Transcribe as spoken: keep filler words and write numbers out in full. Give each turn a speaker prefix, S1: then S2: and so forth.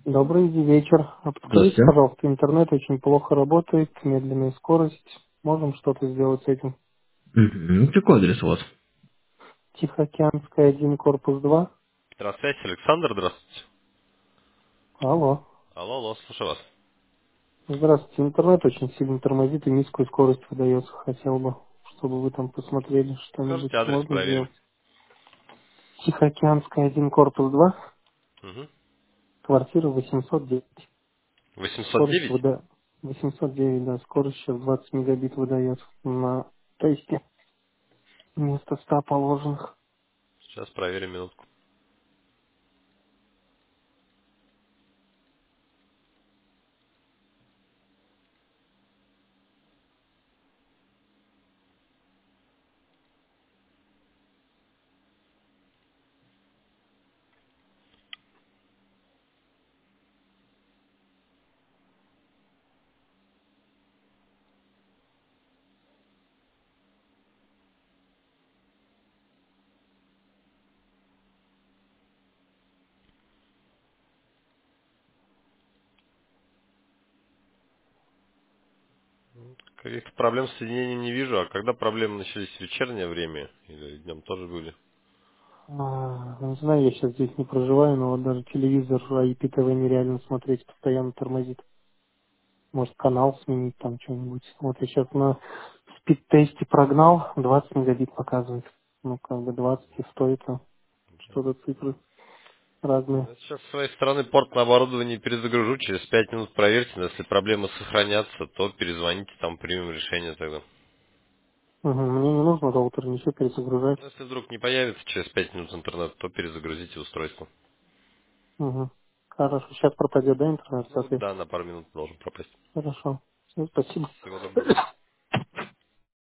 S1: Добрый вечер. А подскажите,
S2: Здравствуйте.
S1: пожалуйста, интернет очень плохо работает, медленная скорость. Можем что-то сделать с этим?
S2: Мгм. Какой адрес у вас?
S1: Тихоокеанская, один, корпус два.
S3: Здравствуйте, Александр, здравствуйте.
S1: Алло.
S3: Алло, алло, слушаю вас.
S1: Здравствуйте. Интернет очень сильно тормозит и низкую скорость выдается. Хотел бы, чтобы вы там посмотрели, что-нибудь
S3: Скажите адрес,
S1: можно
S3: проверим.
S1: сделать. Тихоокеанская, один, корпус два.
S3: Угу.
S1: Квартира восемьсот девять.
S3: восемьсот
S1: Скорость
S3: девять.
S1: выда... восемьсот девять, да. Скорость сейчас двадцать мегабит выдает на тесте вместо ста положенных.
S3: Сейчас проверим минутку. Каких-то проблем с соединением не вижу, а когда проблемы начались в вечернее время или днем тоже были?
S1: А, не знаю, я сейчас здесь не проживаю, но вот даже телевизор ай пи тэ вэ нереально смотреть, постоянно тормозит. Может, канал сменить там что-нибудь. Вот я сейчас на спид-тесте прогнал, двадцать мегабит показывает. Ну, как бы двадцать и сто это что-то цифры разные.
S3: Я сейчас с своей стороны порт на оборудовании перезагружу, через пять минут проверьте, но если проблемы сохранятся, то перезвоните, там примем решение тогда.
S1: Угу, мне не нужно роутер, ничего перезагружать.
S3: Но если вдруг не появится через пять минут интернет, то перезагрузите устройство.
S1: Угу. Хорошо, сейчас пропадет, да, интернет,
S3: Ну
S1: соответственно?
S3: да, на пару минут должен пропасть.
S1: Хорошо. Всё, спасибо.
S3: Всего доброго.